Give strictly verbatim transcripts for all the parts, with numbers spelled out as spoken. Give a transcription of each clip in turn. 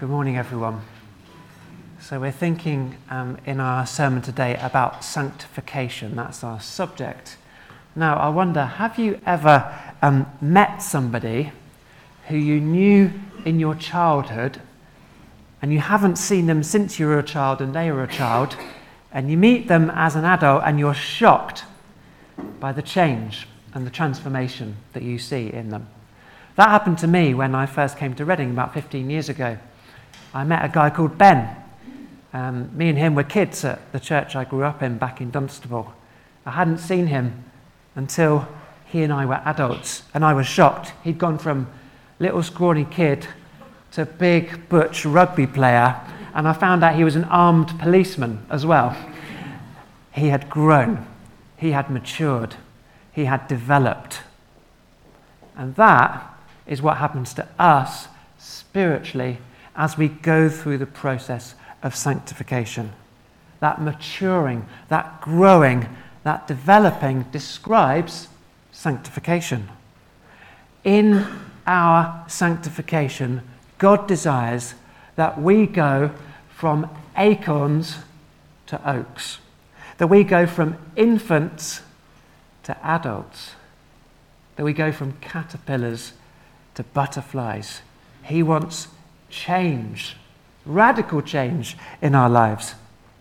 Good morning, everyone. So we're thinking um, in our sermon today about sanctification. That's our subject. Now, I wonder, have you ever um, met somebody who you knew in your childhood and you haven't seen them since you were a child and they were a child, and you meet them as an adult and you're shocked by the change and the transformation that you see in them? That happened to me when I first came to Reading about fifteen years ago. I met a guy called Ben. Um, me and him were kids at the church I grew up in back in Dunstable. I hadn't seen him until he and I were adults, and I was shocked. He'd gone from little scrawny kid to big butch rugby player, and I found out he was an armed policeman as well. He had grown, he had matured, he had developed. And that is what happens to us spiritually as we go through the process of sanctification. That maturing, that growing, that developing describes sanctification. In our sanctification, God desires that we go from acorns to oaks, that we go from infants to adults, that we go from caterpillars to butterflies. He wants change, radical change in our lives.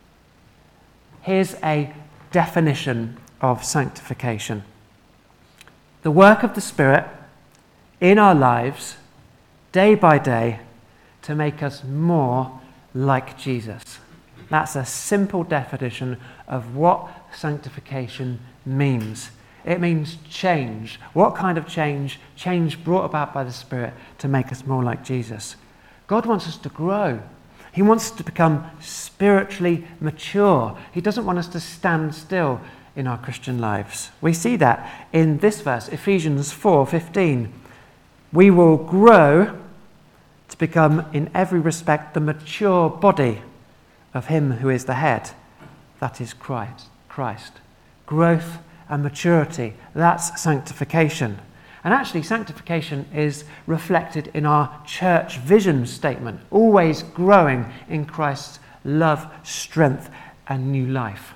Here's a definition of sanctification: the work of the Spirit in our lives, day by day, to make us more like Jesus. That's a simple definition of what sanctification means. It means change. What kind of change? Change brought about by the Spirit to make us more like Jesus. God wants us to grow. He wants us to become spiritually mature. He doesn't want us to stand still in our Christian lives. We see that in this verse, Ephesians four fifteen. We will grow to become in every respect the mature body of him who is the head. That is Christ. Christ. Growth and maturity. That's sanctification. And actually, sanctification is reflected in our church vision statement, always growing in Christ's love, strength, and new life.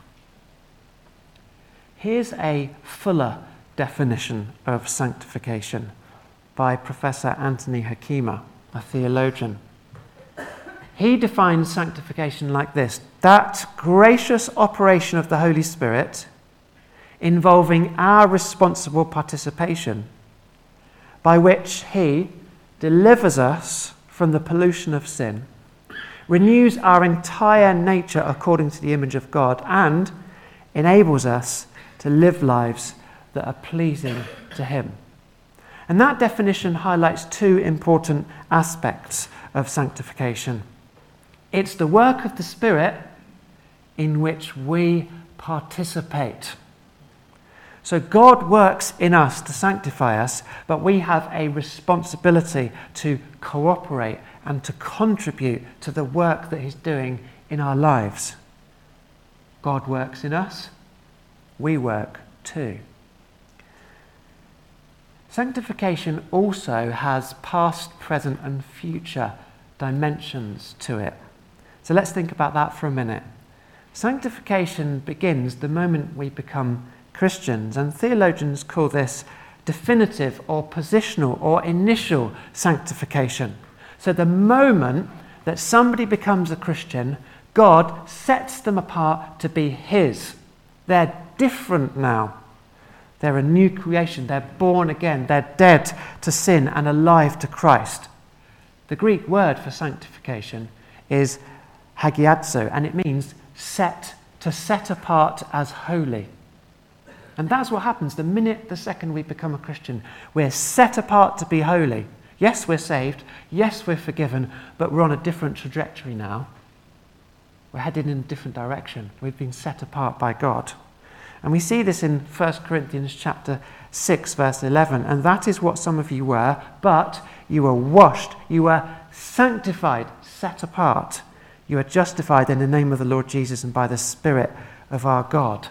Here's a fuller definition of sanctification by Professor Anthony Hakima, a theologian. He defines sanctification like this: that gracious operation of the Holy Spirit involving our responsible participation, by which he delivers us from the pollution of sin, renews our entire nature according to the image of God, and enables us to live lives that are pleasing to him. And that definition highlights two important aspects of sanctification. It's the work of the Spirit in which we participate. So God works in us to sanctify us, but we have a responsibility to cooperate and to contribute to the work that he's doing in our lives. God works in us, we work too. Sanctification also has past, present, and future dimensions to it. So let's think about that for a minute. Sanctification begins the moment we become Christians, and theologians call this definitive or positional or initial sanctification. So the moment that somebody becomes a Christian, God sets them apart to be his. They're different now. They're a new creation. They're born again. They're dead to sin and alive to Christ. The Greek word for sanctification is hagiadzo, and it means set, to set apart as holy. And that's what happens the minute, the second we become a Christian. We're set apart to be holy. Yes, we're saved. Yes, we're forgiven, but we're on a different trajectory now. We're headed in a different direction. We've been set apart by God. And we see this in First Corinthians chapter six, verse eleven. And that is what some of you were, but you were washed, you were sanctified, set apart. You are justified in the name of the Lord Jesus and by the Spirit of our God.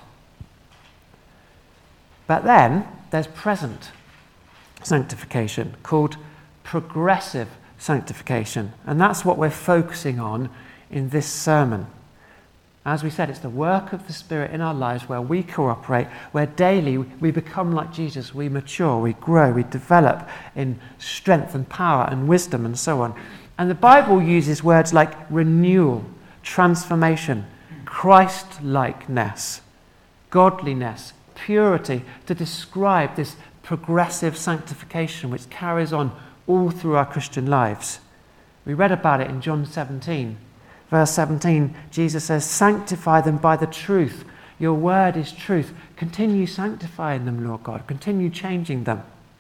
But then there's present sanctification called progressive sanctification. And that's what we're focusing on in this sermon. As we said, it's the work of the Spirit in our lives where we cooperate, where daily we become like Jesus, we mature, we grow, we develop in strength and power and wisdom and so on. And the Bible uses words like renewal, transformation, Christ-likeness, godliness, purity to describe this progressive sanctification which carries on all through our Christian lives. We read about it in John seventeen. Verse seventeen, Jesus says, sanctify them by the truth. Your word is truth. Continue sanctifying them, Lord God. Continue changing them.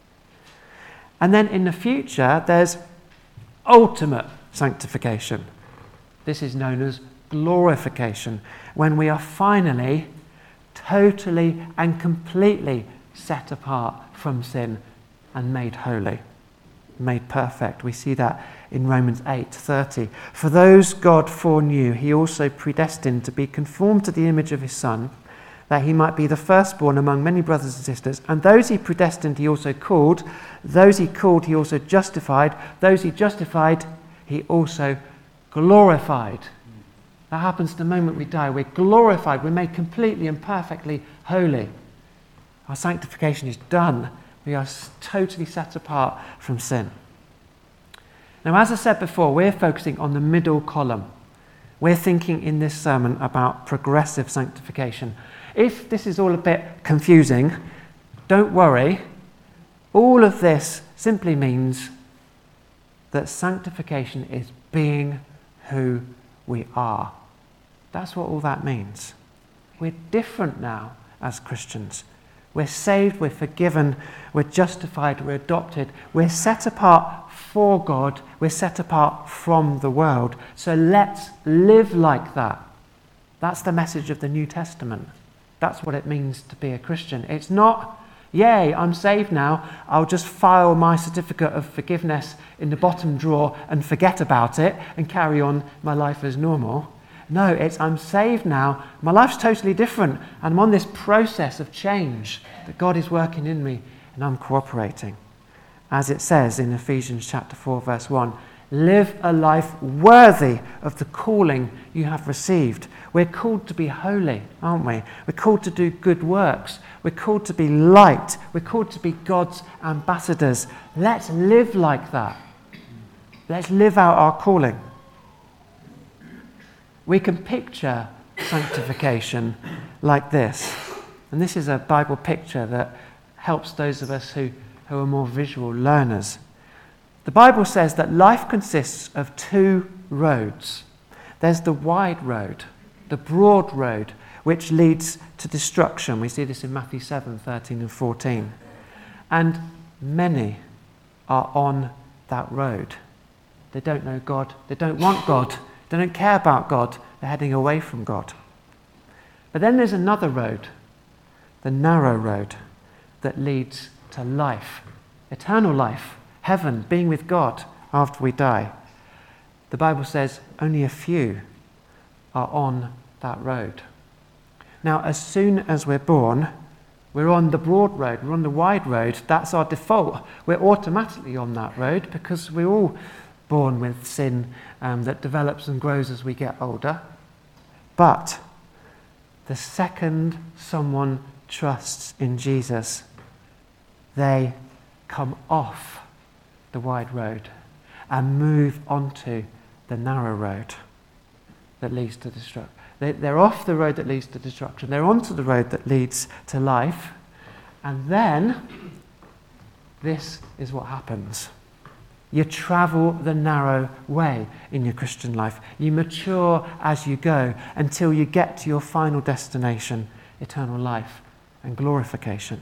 And then in the future, there's ultimate sanctification. This is known as glorification, when we are finally, totally and completely set apart from sin and made holy, made perfect. We see that in Romans eight thirty. For those God foreknew, he also predestined to be conformed to the image of his Son, that he might be the firstborn among many brothers and sisters. And those he predestined, he also called. Those he called, he also justified. Those he justified, he also glorified. That happens the moment we die. We're glorified. We're made completely and perfectly holy. Our sanctification is done. We are totally set apart from sin. Now, as I said before, we're focusing on the middle column. We're thinking in this sermon about progressive sanctification. If this is all a bit confusing, don't worry. All of this simply means that sanctification is being who we are. That's what all that means. We're different now as Christians. We're saved, we're forgiven, we're justified, we're adopted, we're set apart for God, we're set apart from the world. So let's live like that. That's the message of the New Testament. That's what it means to be a Christian. It's not, yay, I'm saved now, I'll just file my certificate of forgiveness in the bottom drawer and forget about it and carry on my life as normal. No, it's I'm saved now, my life's totally different, and I'm on this process of change that God is working in me, and I'm cooperating. As it says in Ephesians chapter four, verse one, live a life worthy of the calling you have received. We're called to be holy, aren't we? We're called to do good works. We're called to be light. We're called to be God's ambassadors. Let's live like that. Let's live out our calling. We can picture sanctification like this. And this is a Bible picture that helps those of us who, who are more visual learners. The Bible says that life consists of two roads. There's the wide road, the broad road, which leads to destruction. We see this in Matthew seven, thirteen and fourteen. And many are on that road. They don't know God. They don't want God. They don't care about God. They're heading away from God. But then there's another road, the narrow road, that leads to life, eternal life, heaven, being with God after we die. The Bible says only a few are on that road. Now, as soon as we're born, we're on the broad road, we're on the wide road. That's our default. We're automatically on that road because we're all born with sin um, that develops and grows as we get older. But the second someone trusts in Jesus, they come off the wide road and move onto the narrow road that leads to destruction. They, they're off the road that leads to destruction. They're onto the road that leads to life. And then this is what happens. You travel the narrow way in your Christian life. You mature as you go until you get to your final destination, eternal life and glorification.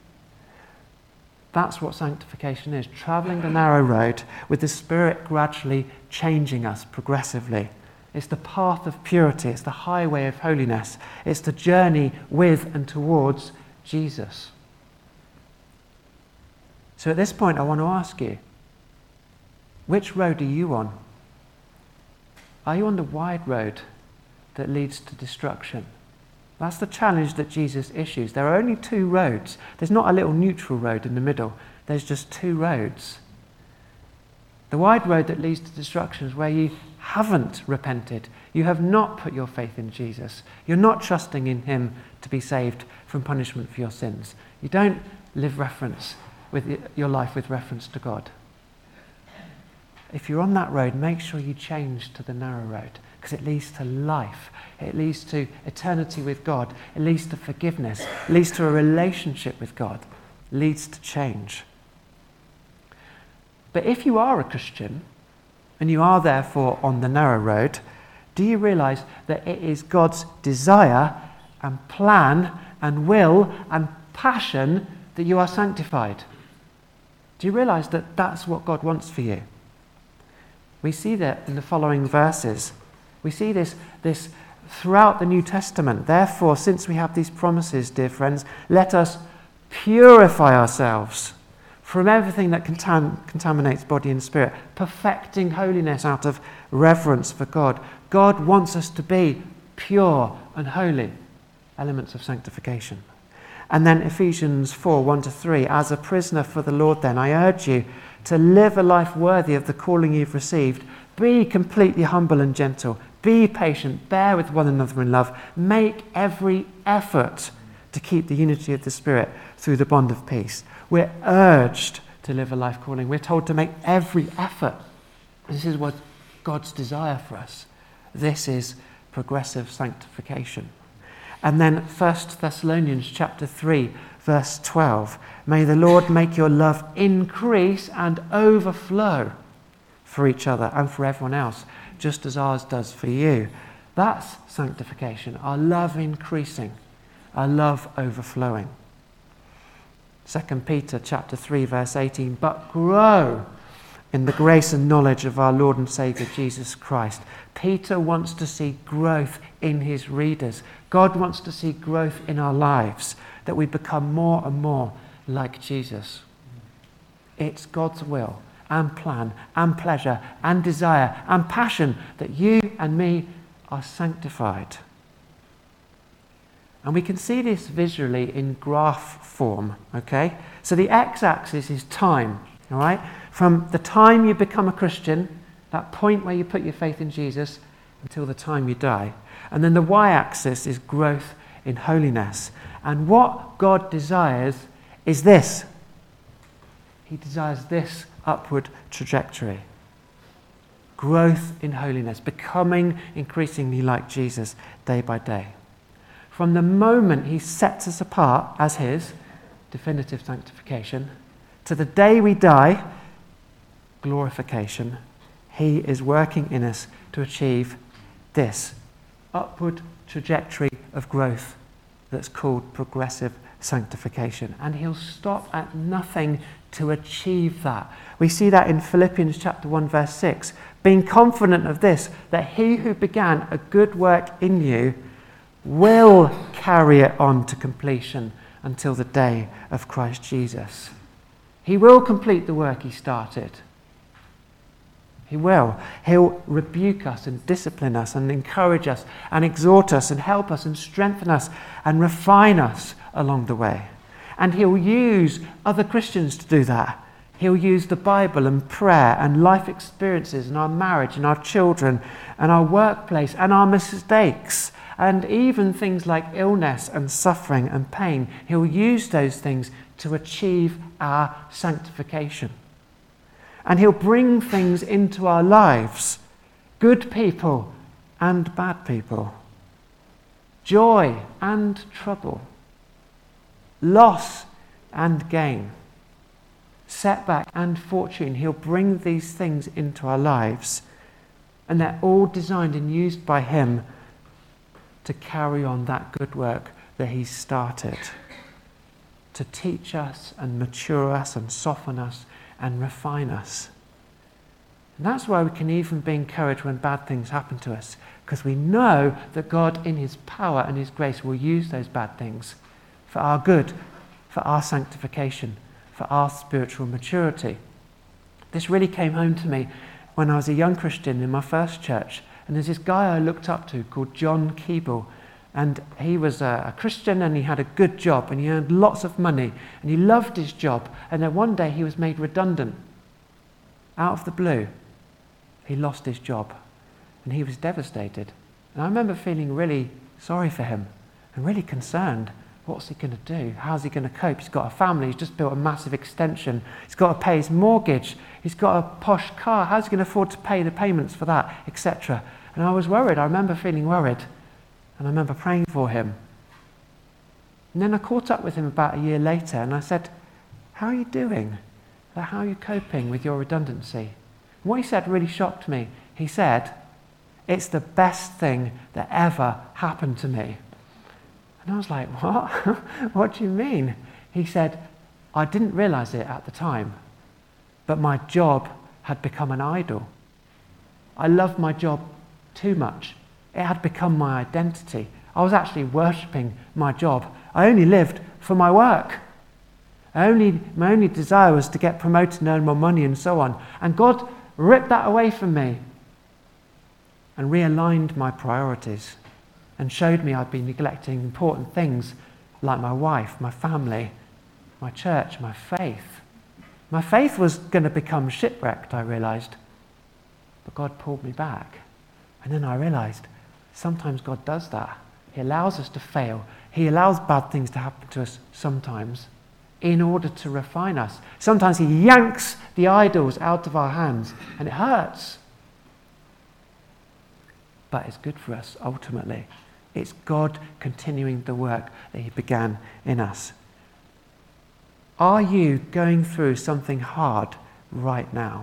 That's what sanctification is, traveling the narrow road with the Spirit gradually changing us progressively. It's the path of purity. It's the highway of holiness. It's the journey with and towards Jesus. So at this point, I want to ask you, which road are you on? Are you on the wide road that leads to destruction? That's the challenge that Jesus issues. There are only two roads. There's not a little neutral road in the middle. There's just two roads. The wide road that leads to destruction is where you haven't repented. You have not put your faith in Jesus. You're not trusting in him to be saved from punishment for your sins. You don't live reference with your life with reference to God. If you're on that road, make sure you change to the narrow road, because it leads to life. It leads to eternity with God. It leads to forgiveness. It leads to a relationship with God. It leads to change. But if you are a Christian, and you are therefore on the narrow road, do you realize that it is God's desire and plan and will and passion that you are sanctified? Do you realize that that's what God wants for you? We see that in the following verses. We see this, this throughout the New Testament. Therefore, since we have these promises, dear friends, let us purify ourselves from everything that contam- contaminates body and spirit, perfecting holiness out of reverence for God. God wants us to be pure and holy, elements of sanctification. And then Ephesians four, one to three, as a prisoner for the Lord then, I urge you to live a life worthy of the calling you've received. Be completely humble and gentle. Be patient. Bear with one another in love. Make every effort to keep the unity of the Spirit through the bond of peace. We're urged to live a life calling. We're told to make every effort. This is what God's desire for us. This is progressive sanctification. And then First Thessalonians chapter three, verse twelve. May the Lord make your love increase and overflow for each other and for everyone else, just as ours does for you. That's sanctification, our love increasing, our love overflowing. Second Peter chapter three, verse eighteen, but grow in the grace and knowledge of our Lord and Saviour Jesus Christ. Peter wants to see growth in his readers. God wants to see growth in our lives, that we become more and more like Jesus. It's God's will and plan and pleasure and desire and passion that you and me are sanctified. And we can see this visually in graph form, okay? So the x-axis is time, all right? From the time you become a Christian, that point where you put your faith in Jesus, until the time you die. And then the y-axis is growth in holiness. And what God desires is this. He desires this upward trajectory. Growth in holiness, becoming increasingly like Jesus day by day. From the moment he sets us apart as his definitive sanctification, to the day we die, glorification, he is working in us to achieve this upward trajectory of growth that's called progressive sanctification. And he'll stop at nothing to achieve that. We see that in Philippians chapter one, verse six. Being confident of this, that he who began a good work in you will carry it on to completion until the day of Christ Jesus. He will complete the work he started. He will. He'll rebuke us and discipline us and encourage us and exhort us and help us and strengthen us and refine us along the way. And he'll use other Christians to do that. He'll use the Bible and prayer and life experiences and our marriage and our children and our workplace and our mistakes and even things like illness and suffering and pain. He'll use those things to achieve our sanctification. And he'll bring things into our lives, good people and bad people, joy and trouble, loss and gain, setback and fortune. He'll bring these things into our lives, and they're all designed and used by him to carry on that good work that he's started, to teach us and mature us and soften us and refine us. And that's why we can even be encouraged when bad things happen to us, because we know that God in his power and his grace will use those bad things for our good, for our sanctification, for our spiritual maturity. This really came home to me when I was a young Christian in my first church, and there's this guy I looked up to called John Keeble. And he was a Christian and he had a good job and he earned lots of money and he loved his job. And then one day he was made redundant. out of the blue, he lost his job and he was devastated. And I remember feeling really sorry for him and really concerned. What's he going to do? How's he going to cope? He's got a family. He's just built a massive extension. He's got to pay his mortgage. He's got a posh car. How's he going to afford to pay the payments for that, et cetera? And I was worried. I remember feeling worried. And I remember praying for him. And then I caught up with him about a year later and I said, how are you doing? Like, how are you coping with your redundancy? And what he said really shocked me. He said, it's the best thing that ever happened to me. And I was like, what? What do you mean? He said, I didn't realize it at the time, but my job had become an idol. I loved my job too much. It had become my identity. I was actually worshipping my job. I only lived for my work. I only, my only desire was to get promoted and earn more money and so on. And God ripped that away from me and realigned my priorities and showed me I'd been neglecting important things like my wife, my family, my church, my faith. My faith was going to become shipwrecked, I realized. But God pulled me back. And then I realized sometimes God does that. He allows us to fail. He allows bad things to happen to us sometimes in order to refine us. Sometimes he yanks the idols out of our hands and it hurts. But it's good for us ultimately. It's God continuing the work that he began in us. Are you going through something hard right now?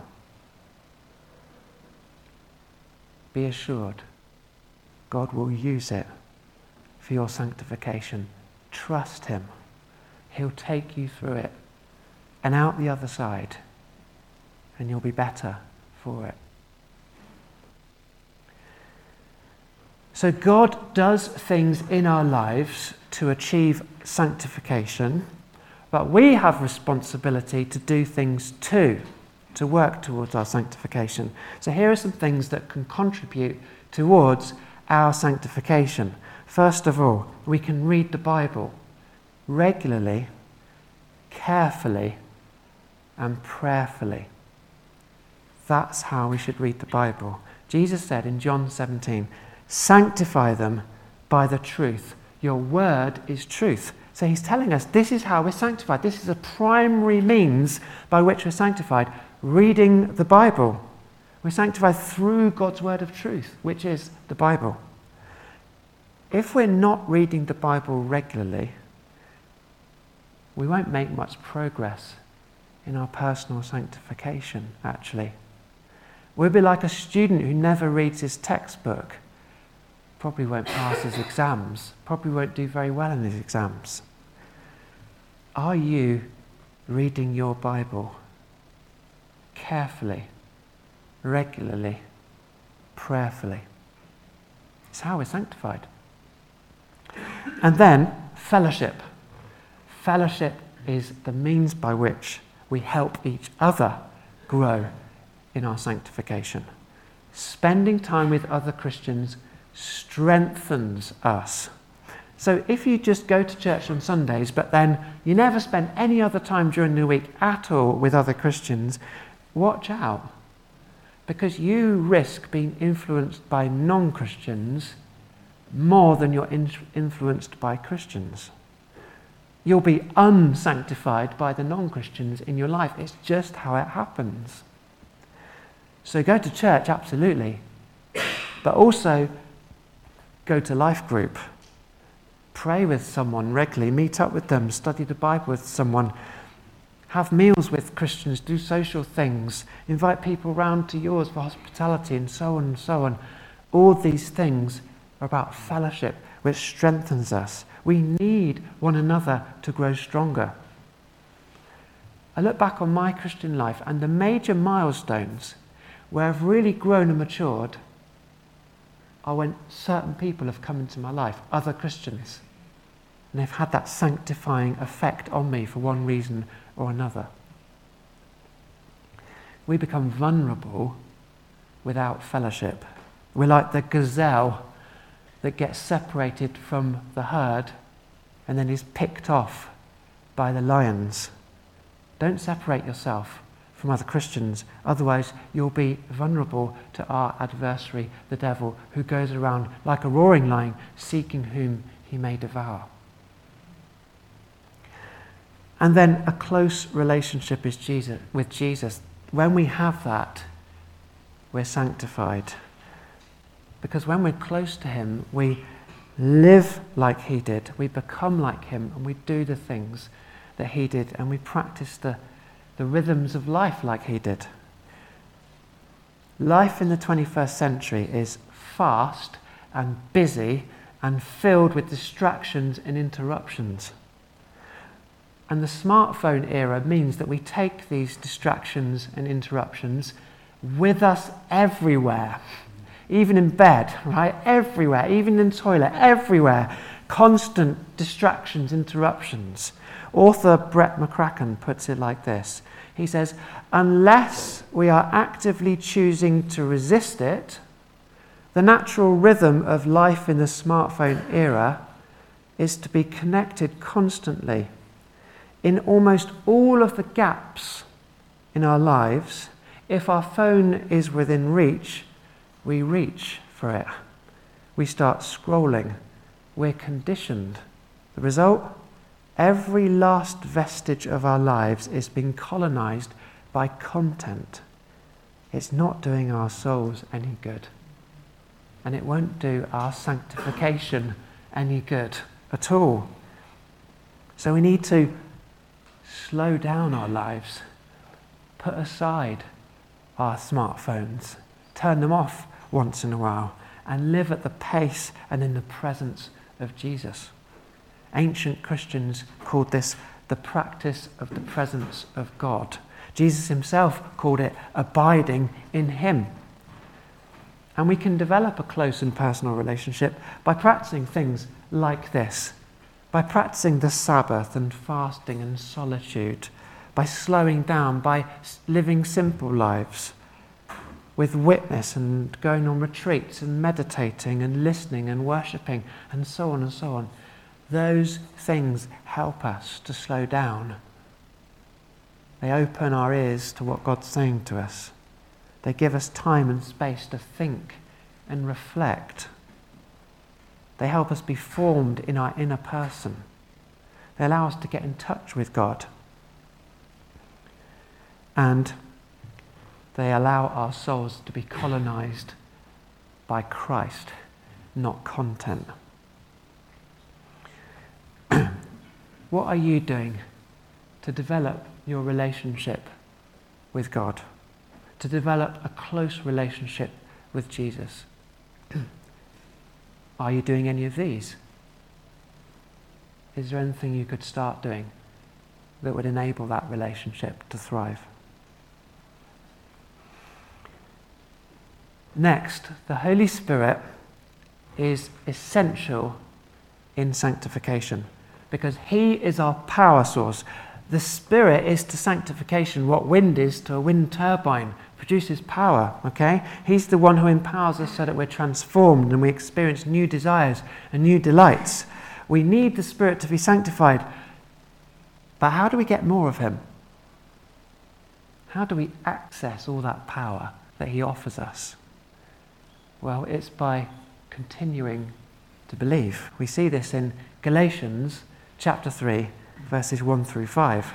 Be assured, God will use it for your sanctification. Trust him. He'll take you through it and out the other side, and you'll be better for it. So God does things in our lives to achieve sanctification, but we have responsibility to do things too, to work towards our sanctification. So here are some things that can contribute towards our sanctification. First of all, we can read the Bible regularly, carefully, and prayerfully. That's how we should read the Bible. Jesus said in John seventeen, sanctify them by the truth. Your word is truth. So he's telling us this is how we're sanctified. This is a primary means by which we're sanctified. Reading the Bible. We're sanctified through God's word of truth, which is the Bible. If we're not reading the Bible regularly, we won't make much progress in our personal sanctification, actually. We'll be like a student who never reads his textbook. Probably won't pass his exams, probably won't do very well in his exams. Are you reading your Bible carefully, regularly, prayerfully? It's how we're sanctified. And then, fellowship. Fellowship is the means by which we help each other grow in our sanctification. Spending time with other Christians strengthens us. So if you just go to church on Sundays, but then you never spend any other time during the week at all with other Christians, watch out. Because you risk being influenced by non-Christians more than you're in- influenced by Christians. You'll be unsanctified by the non-Christians in your life. It's just how it happens. So go to church, absolutely. But also go to life group. Pray with someone regularly. Meet up with them. Study the Bible with someone. Have meals with Christians. Do social things. Invite people round to yours for hospitality and so on and so on. All these things are about fellowship, which strengthens us. We need one another to grow stronger. I look back on my Christian life and the major milestones where I've really grown and matured are when certain people have come into my life, other Christians, and they've had that sanctifying effect on me for one reason or another. We become vulnerable without fellowship. We're like the gazelle that gets separated from the herd and then is picked off by the lions. Don't separate yourself from other Christians. Otherwise, you'll be vulnerable to our adversary, the devil, who goes around like a roaring lion, seeking whom he may devour. And then a close relationship is Jesus, with Jesus. When we have that, we're sanctified. Because when we're close to him, we live like he did, we become like him, and we do the things that he did, and we practice the, the rhythms of life like he did. Life in the twenty-first century is fast and busy and filled with distractions and interruptions. And the smartphone era means that we take these distractions and interruptions with us everywhere. Even in bed, right? Everywhere. Even in the toilet, everywhere. Constant distractions, interruptions. Author Brett McCracken puts it like this. He says, unless we are actively choosing to resist it, the natural rhythm of life in the smartphone era is to be connected constantly. In almost all of the gaps in our lives, if our phone is within reach, we reach for it. We start scrolling. We're conditioned. The result? Every last vestige of our lives is being colonized by content. It's not doing our souls any good. And it won't do our sanctification any good at all. So we need to slow down our lives, put aside our smartphones, turn them off once in a while, and live at the pace and in the presence of Jesus. Ancient Christians called this the practice of the presence of God. Jesus himself called it abiding in him. And we can develop a close and personal relationship by practicing things like this, by practicing the Sabbath and fasting and solitude, by slowing down, by living simple lives, with witness and going on retreats and meditating and listening and worshipping and so on and so on. Those things help us to slow down. They open our ears to what God's saying to us. They give us time and space to think and reflect. They help us be formed in our inner person. They allow us to get in touch with God. And they allow our souls to be colonized by Christ, not content. What are you doing to develop your relationship with God? To develop a close relationship with Jesus? Are you doing any of these? Is there anything you could start doing that would enable that relationship to thrive? Next, the Holy Spirit is essential in sanctification because he is our power source. The Spirit is to sanctification what wind is to a wind turbine, produces power, okay? He's the one who empowers us so that we're transformed and we experience new desires and new delights. We need the Spirit to be sanctified. But how do we get more of him? How do we access all that power that he offers us? Well, it's by continuing to believe. We see this in Galatians chapter three, verses one through five.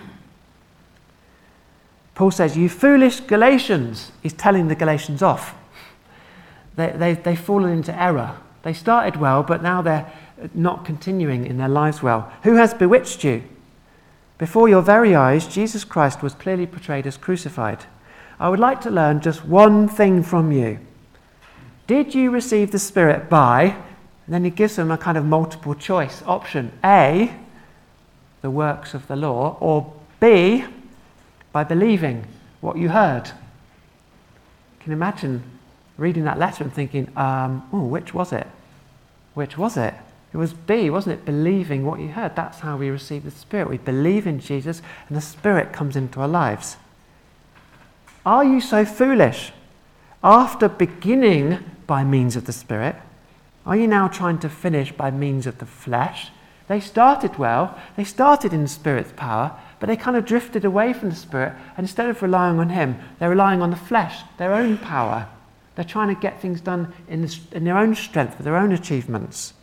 Paul says, you foolish Galatians. He's telling the Galatians off. They, they, they've fallen into error. They started well, but now they're not continuing in their lives well. Who has bewitched you? Before your very eyes, Jesus Christ was clearly portrayed as crucified. I would like to learn just one thing from you. Did you receive the Spirit by, and then he gives them a kind of multiple choice option. A, the works of the law, or B, by believing what you heard. Can you imagine reading that letter and thinking, um, oh, which was it? Which was it? It was B, wasn't it? Believing what you heard. That's how we receive the Spirit. We believe in Jesus and the Spirit comes into our lives. Are you so foolish? After beginning by means of the Spirit, are you now trying to finish by means of the flesh? They started well. They started in the Spirit's power, but they kind of drifted away from the Spirit, and instead of relying on him, they're relying on the flesh, their own power. They're trying to get things done in, the, in their own strength, with their own achievements.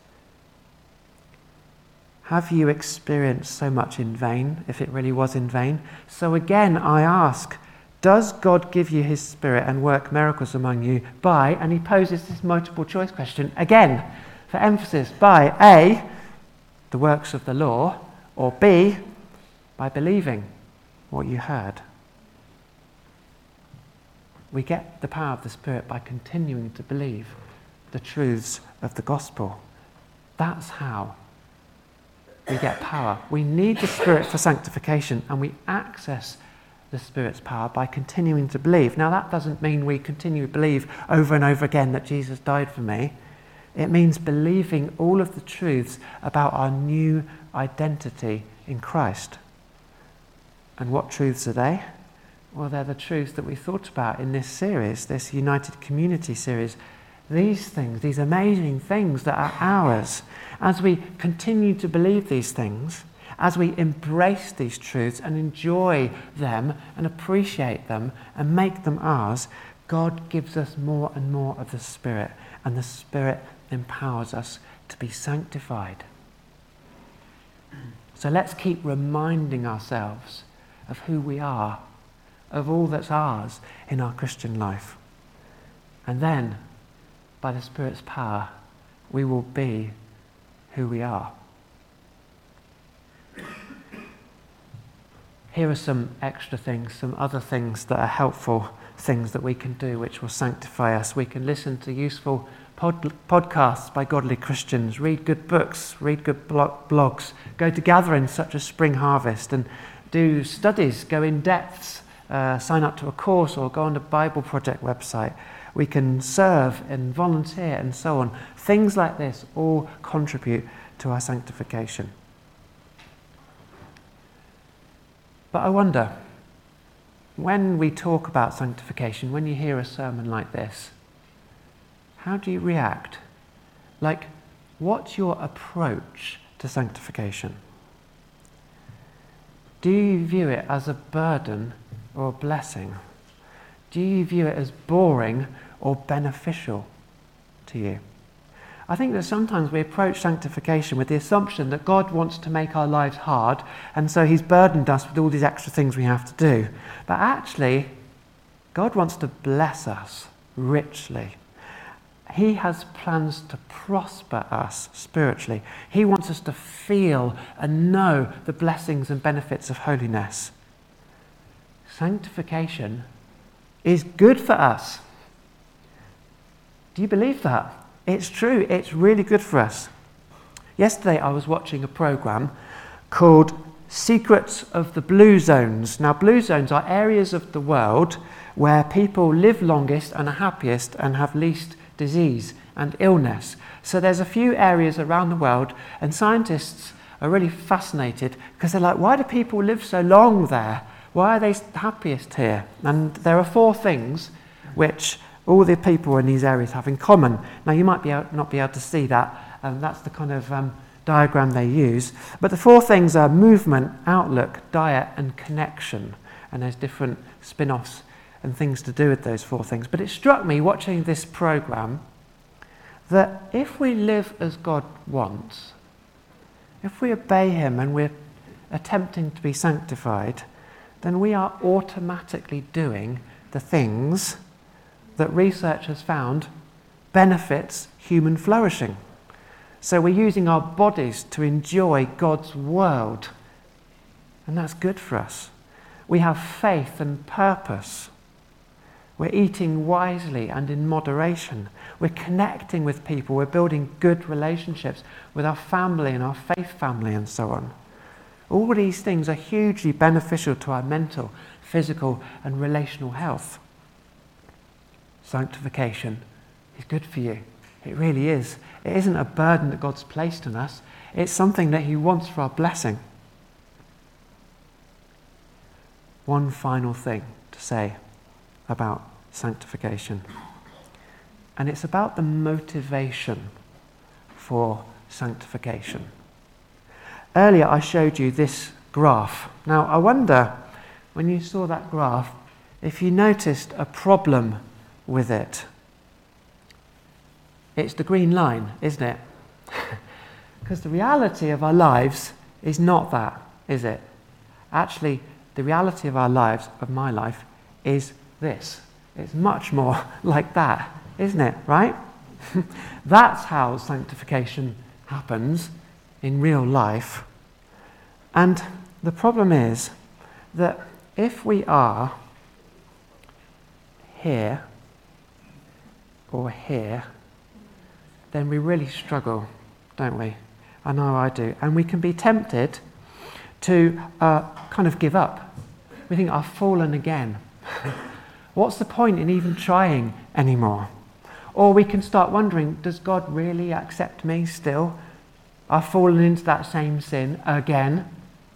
Have you experienced so much in vain, if it really was in vain? So again, I ask, does God give you his Spirit and work miracles among you by, and he poses this multiple choice question again, for emphasis, by A, the works of the law, or B, by believing what you heard? We get the power of the Spirit by continuing to believe the truths of the gospel. That's how we get power. We need the Spirit for sanctification, and we access the Spirit's power by continuing to believe. Now, that doesn't mean we continue to believe over and over again that Jesus died for me. It means believing all of the truths about our new identity in Christ. And what truths are they? Well, they're the truths that we thought about in this series, this United Community series. These things, these amazing things that are ours, as we continue to believe these things, as we embrace these truths and enjoy them and appreciate them and make them ours, God gives us more and more of the Spirit, and the Spirit empowers us to be sanctified. So let's keep reminding ourselves of who we are, of all that's ours in our Christian life. And then, by the Spirit's power, we will be who we are. Here are some extra things, some other things that are helpful things that we can do which will sanctify us. We can listen to useful pod- podcasts by godly Christians, read good books, read good blog- blogs, go to gatherings such as Spring Harvest and do studies, go in depths, uh, sign up to a course or go on the Bible Project website. We can serve and volunteer and so on. Things like this all contribute to our sanctification. But I wonder, when we talk about sanctification, when you hear a sermon like this, how do you react? Like, what's your approach to sanctification? Do you view it as a burden or a blessing? Do you view it as boring or beneficial to you? I think that sometimes we approach sanctification with the assumption that God wants to make our lives hard, and so he's burdened us with all these extra things we have to do. But actually, God wants to bless us richly. He has plans to prosper us spiritually. He wants us to feel and know the blessings and benefits of holiness. Sanctification is good for us. Do you believe that? It's true. It's really good for us. Yesterday I was watching a program called Secrets of the Blue Zones. Now, blue zones are areas of the world where people live longest and are happiest and have least disease and illness. So there's a few areas around the world, and scientists are really fascinated because they're like, why do people live so long there? Why are they happiest here? And there are four things which all the people in these areas have in common. Now, you might be able, not be able to see that. Um, that's the kind of um, diagram they use. But the four things are movement, outlook, diet, and connection. And there's different spin-offs and things to do with those four things. But it struck me, watching this program, that if we live as God wants, if we obey him and we're attempting to be sanctified, then we are automatically doing the things that research has found benefits human flourishing. So we're using our bodies to enjoy God's world, and that's good for us. We have faith and purpose. We're eating wisely and in moderation. We're connecting with people. We're building good relationships with our family and our faith family and so on. All these things are hugely beneficial to our mental, physical, and relational health. Sanctification is good for you. It really is. It isn't a burden that God's placed on us. It's something that he wants for our blessing. One final thing to say about sanctification. And it's about the motivation for sanctification. Earlier I showed you this graph. Now, I wonder, when you saw that graph, if you noticed a problem with it. It's the green line, isn't it? Because the reality of our lives is not that, is it? Actually, the reality of our lives, of my life, is this. It's much more like that, isn't it, right? That's how sanctification happens in real life. And the problem is that if we are here or here, then we really struggle, don't we? I know I do. And we can be tempted to uh, kind of give up. We think, I've fallen again. What's the point in even trying anymore? Or we can start wondering, does God really accept me still? I've fallen into that same sin again.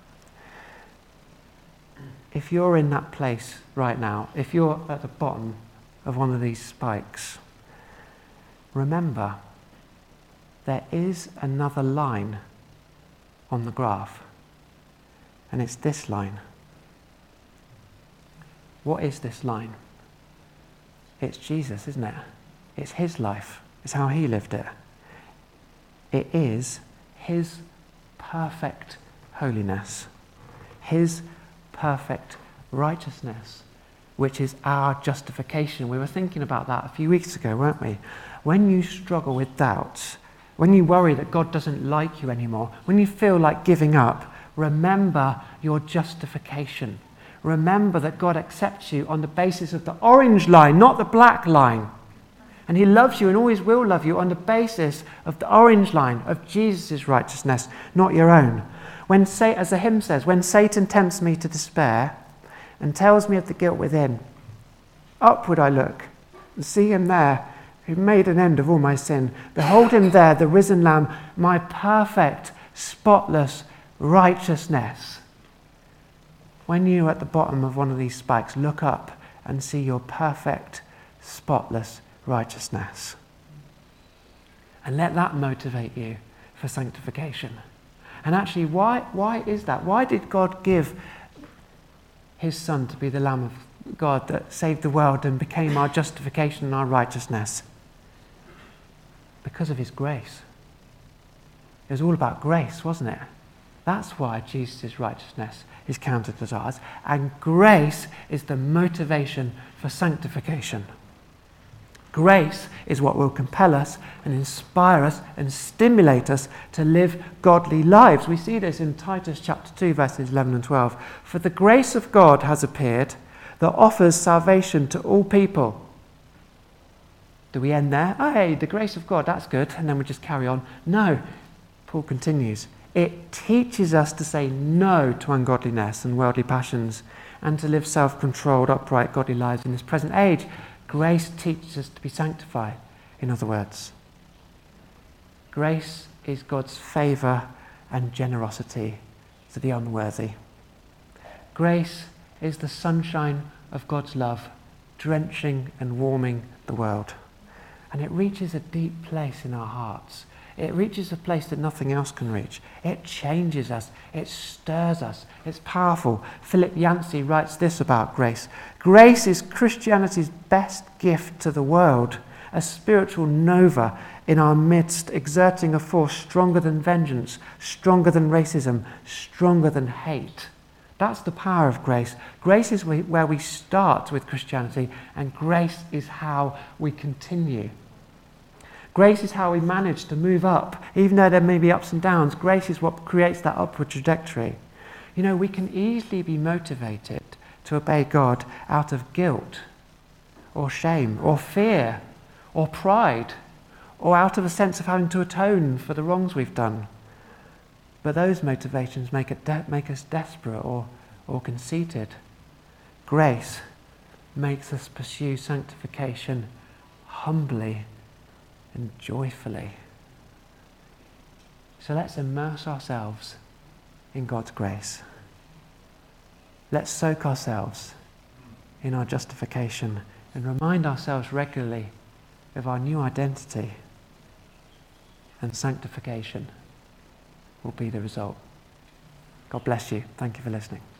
If you're in that place right now, if you're at the bottom of one of these spikes, remember, there is another line on the graph, and it's this line. What is this line? It's Jesus, isn't it? It's his life. It's how he lived it. It is his perfect holiness, his perfect righteousness, which is our justification. We were thinking about that a few weeks ago, weren't we? When you struggle with doubts, when you worry that God doesn't like you anymore, when you feel like giving up, remember your justification. Remember that God accepts you on the basis of the orange line, not the black line. And he loves you and always will love you on the basis of the orange line, of Jesus' righteousness, not your own. When, as the hymn says, when Satan tempts me to despair and tells me of the guilt within, upward I look and see him there who made an end of all my sin. Behold him there, the risen Lamb, my perfect, spotless righteousness. When you're at the bottom of one of these spikes, look up and see your perfect, spotless righteousness. And let that motivate you for sanctification. And actually, why, why is that? Why did God give his Son to be the Lamb of God that saved the world and became our justification and our righteousness? Because of his grace. It was all about grace, wasn't it? That's why Jesus' righteousness is counted as ours. And grace is the motivation for sanctification. Grace is what will compel us and inspire us and stimulate us to live godly lives. We see this in Titus chapter two, verses eleven and twelve. For the grace of God has appeared that offers salvation to all people. Do we end there? Oh, hey, the grace of God, that's good. And then we just carry on. No, Paul continues. It teaches us to say no to ungodliness and worldly passions and to live self-controlled, upright, godly lives in this present age. Grace teaches us to be sanctified, in other words. Grace is God's favour and generosity to the unworthy. Grace is the sunshine of God's love, drenching and warming the world. And it reaches a deep place in our hearts. It reaches a place that nothing else can reach. It changes us. It stirs us. It's powerful. Philip Yancey writes this about grace. Grace is Christianity's best gift to the world, a spiritual nova in our midst, exerting a force stronger than vengeance, stronger than racism, stronger than hate. That's the power of grace. Grace is where we start with Christianity, and grace is how we continue. Grace is how we manage to move up. Even though there may be ups and downs, grace is what creates that upward trajectory. You know, we can easily be motivated to obey God out of guilt or shame or fear or pride or out of a sense of having to atone for the wrongs we've done. But those motivations make, it de- make us desperate or, or conceited. Grace makes us pursue sanctification humbly and joyfully. So let's immerse ourselves in God's grace. Let's soak ourselves in our justification and remind ourselves regularly of our new identity, and sanctification will be the result. God bless you. Thank you for listening.